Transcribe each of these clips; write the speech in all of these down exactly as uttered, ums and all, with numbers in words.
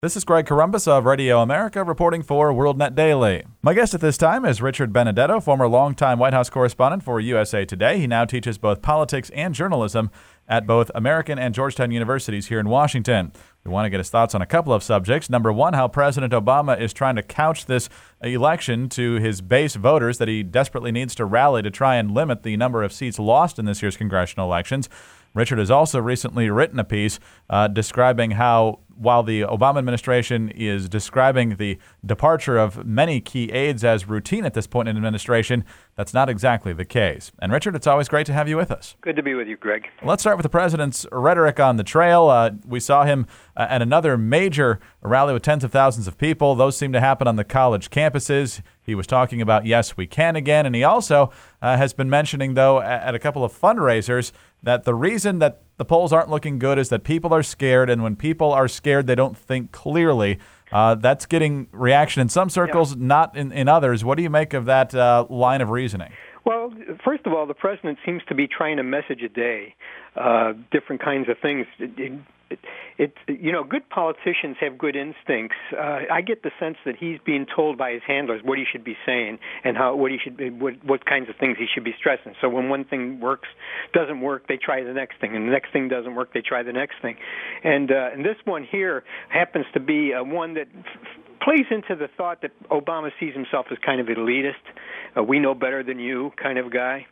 This is Greg Corombos of Radio America reporting for WorldNet Daily. My guest at this time is Richard Benedetto, former longtime White House correspondent for U S A Today. He now teaches both politics and journalism at both American and Georgetown universities here in Washington. We want to get his thoughts on a couple of subjects. Number one, how President Obama is trying to couch this election to his base voters that he desperately needs to rally to try and limit the number of seats lost in this year's congressional elections. Richard has also recently written a piece uh, describing how, while the Obama administration is describing the departure of many key aides as routine at this point in administration, that's not exactly the case. And Richard, it's always great to have you with us. Good to be with you, Greg. Let's start with the president's rhetoric on the trail. Uh, we saw him uh, at another major rally with tens of thousands of people. Those seem to happen on the college campuses. He was talking about Yes, We Can again. And he also uh, has been mentioning, though, at, at a couple of fundraisers, that the reason that the polls aren't looking good is that people are scared, and when people are scared, they don't think clearly. Uh, that's getting reaction in some circles, yeah. not in, in others. What do you make of that uh, line of reasoning? Well, first of all, the president seems to be trying to message a day, uh, different kinds of things. It, it, it, it, you know, good politicians have good instincts. Uh, I get the sense that he's being told by his handlers what he should be saying and how what he should be, what, what kinds of things he should be stressing. So when one thing works, doesn't work, they try the next thing, and the next thing doesn't work, they try the next thing. And uh, and this one here happens to be uh, one that f- plays into the thought that Obama sees himself as kind of elitist, uh, we know better than you kind of guy.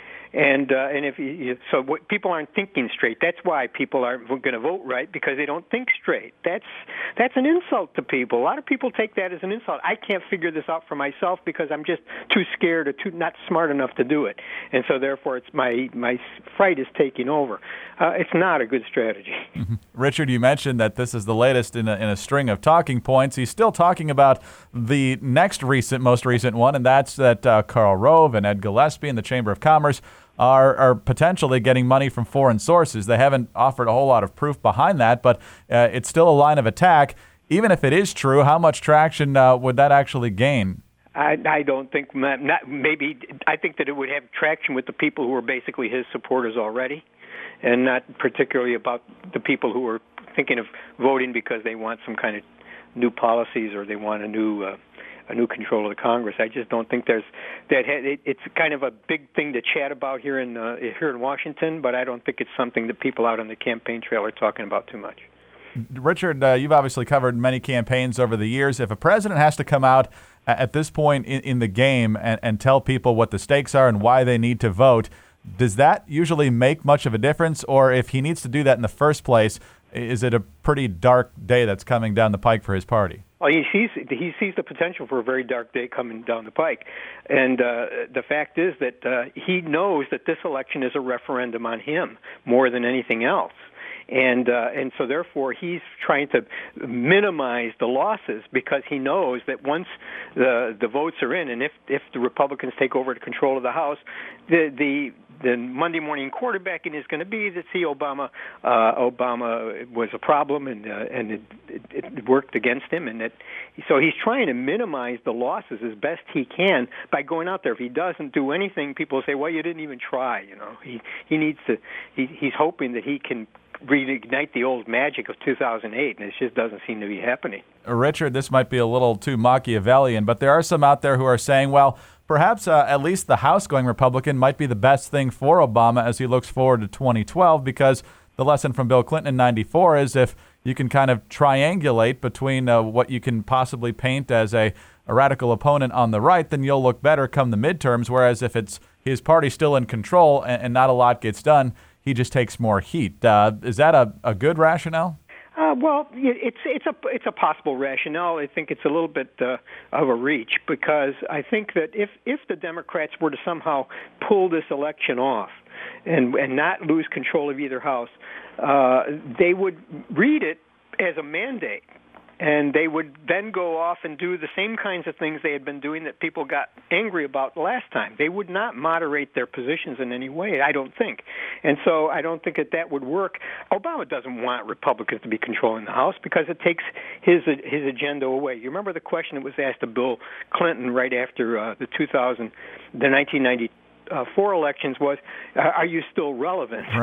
And uh, and if you, so, what, people aren't thinking straight. That's why people aren't going to vote right, because they don't think straight. That's that's an insult to people. A lot of people take that as an insult. I can't figure this out for myself because I'm just too scared or too not smart enough to do it. And so, therefore, it's my my fright is taking over. Uh, it's not a good strategy. Mm-hmm. Richard, you mentioned that this is the latest in a, in a string of talking points. He's still talking about the next recent, most recent one, and that's that uh, Karl Rove and Ed Gillespie and the Chamber of Commerce Are, are potentially getting money from foreign sources. They haven't offered a whole lot of proof behind that, but uh, it's still a line of attack. Even if it is true, how much traction uh, would that actually gain? I, I don't think, not, maybe, I think that it would have traction with the people who are basically his supporters already, and not particularly about the people who are thinking of voting because they want some kind of new policies or they want a new uh, a new control of the Congress. I just don't think there's that. It's kind of a big thing to chat about here in uh, here in Washington, but I don't think it's something that people out on the campaign trail are talking about too much. Richard, uh, you've obviously covered many campaigns over the years. If a president has to come out at this point in, in the game and, and tell people what the stakes are and why they need to vote, does that usually make much of a difference? Or if he needs to do that in the first place, is it a pretty dark day that's coming down the pike for his party? Well, he sees he sees the potential for a very dark day coming down the pike, and uh, the fact is that uh, he knows that this election is a referendum on him more than anything else. And uh, and so therefore he's trying to minimize the losses because he knows that once the the votes are in, and if if the Republicans take over control of the House, the the the Monday morning quarterbacking is going to be that see Obama uh, Obama was a problem and uh, and it, it, it worked against him, and that so he's trying to minimize the losses as best he can by going out there. If he doesn't do anything, people say, well, you didn't even try. You know, he he needs to. He, he's hoping that he can reignite the old magic of two thousand eight, and it just doesn't seem to be happening. Richard, this might be a little too Machiavellian, but there are some out there who are saying, well, perhaps uh, at least the House-going Republican might be the best thing for Obama as he looks forward to twenty twelve, because the lesson from Bill Clinton in ninety-four is if you can kind of triangulate between uh, what you can possibly paint as a, a radical opponent on the right, then you'll look better come the midterms, whereas if it's his party still in control and, and not a lot gets done, he just takes more heat. Uh, is that a, a good rationale? Uh, well, it's it's a it's a possible rationale. I think it's a little bit uh, of a reach because I think that if if the Democrats were to somehow pull this election off and and not lose control of either house, uh, they would read it as a mandate. And they would then go off and do the same kinds of things they had been doing that people got angry about last time. They would not moderate their positions in any way, I don't think. And so I don't think that that would work. Obama doesn't want Republicans to be controlling the House because it takes his his agenda away. You remember the question that was asked of Bill Clinton right after uh, the two thousand, the nineteen ninety-four elections was, uh, are you still relevant? Right.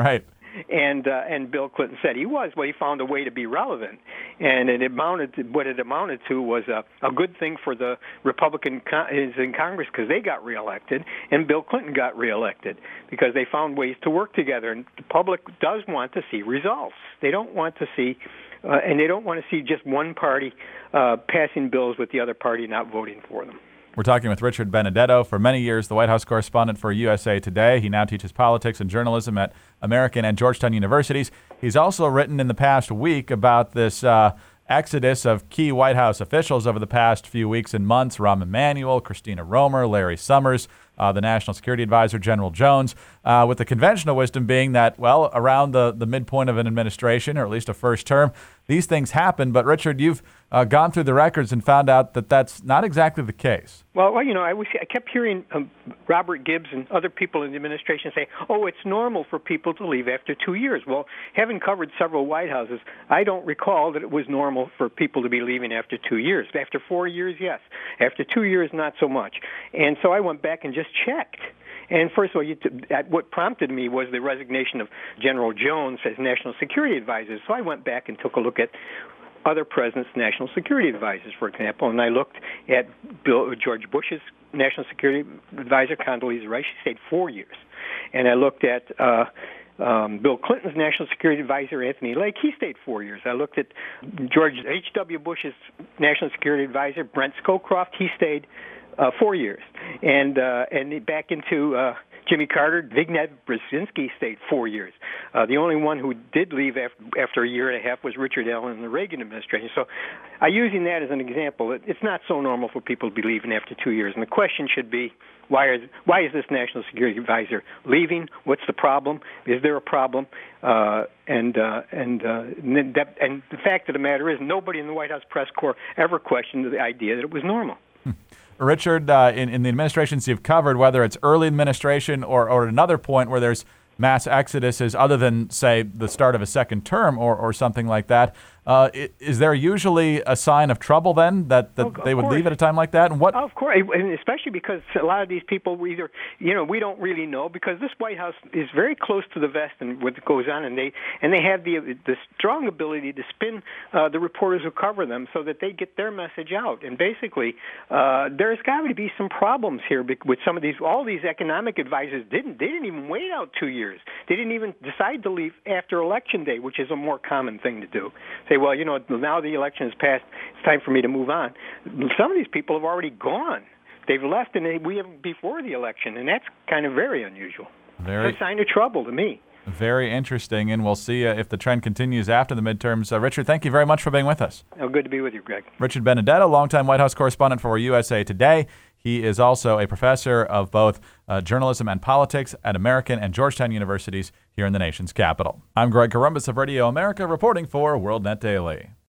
And uh, and Bill Clinton said he was. Well, he found a way to be relevant, and it amounted to, what it amounted to was a, a good thing for the Republicans in Congress because they got reelected, and Bill Clinton got reelected because they found ways to work together. And the public does want to see results. They don't want to see, uh, and they don't want to see just one party uh, passing bills with the other party not voting for them. We're talking with Richard Benedetto, for many years the White House correspondent for U S A Today. He now teaches politics and journalism at American and Georgetown universities. He's also written in the past week about this uh, exodus of key White House officials over the past few weeks and months: Rahm Emanuel, Christina Romer, Larry Summers, uh, the National Security Advisor, General Jones, uh, with the conventional wisdom being that, well, around the, the midpoint of an administration, or at least a first term, these things happen. But, Richard, you've uh, gone through the records and found out that that's not exactly the case. Well, well you know, I, was, I kept hearing um, Robert Gibbs and other people in the administration say, oh, it's normal for people to leave after two years. Well, having covered several White Houses, I don't recall that it was normal for people to be leaving after two years. After four years, yes. After two years, not so much. And so I went back and just checked. And first of all, you t- what prompted me was the resignation of General Jones as National Security Advisor. So I went back and took a look at other presidents' national security advisors, for example, and I looked at Bill, George Bush's National Security Advisor, Condoleezza Rice. She stayed four years. And I looked at uh, um, Bill Clinton's National Security Advisor, Anthony Lake. He stayed four years. I looked at George H W. Bush's National Security Advisor, Brent Scowcroft. He stayed uh, four years. And uh, and back into uh, Jimmy Carter, Zbigniew Brzezinski stayed four years. Uh, the only one who did leave after, after a year and a half was Richard Allen in the Reagan administration. So I'm using that as an example. It, it's not so normal for people to be leaving after two years. And the question should be, why is, why is this National Security Advisor leaving? What's the problem? Is there a problem? Uh, and, uh, and, uh, and, that, and the fact of the matter is nobody in the White House press corps ever questioned the idea that it was normal. Richard, uh, in, in the administrations you've covered, whether it's early administration or, or another point where there's mass exoduses other than, say, the start of a second term or, or something like that, uh, is there usually a sign of trouble then that, that oh, they would course. leave at a time like that? And what? Of course, and especially because a lot of these people were either, you know, we don't really know because this White House is very close to the vest and what goes on, and they and they have the the strong ability to spin uh, the reporters who cover them so that they get their message out. And basically, uh, there's got to be some problems here with some of these. All these economic advisors didn't they didn't even wait out two years. They didn't even decide to leave after Election Day, which is a more common thing to do. Say, well, you know, now the election has passed, it's time for me to move on. Some of these people have already gone. They've left, and they, we have before the election, and that's kind of very unusual. Very, it's a sign of trouble to me. Very interesting, and we'll see uh, if the trend continues after the midterms. Uh, Richard, thank you very much for being with us. Oh, good to be with you, Greg. Richard Benedetto, longtime White House correspondent for U S A Today. He is also a professor of both uh, journalism and politics at American and Georgetown universities here in the nation's capital. I'm Greg Corombos of Radio America, reporting for WorldNet Daily.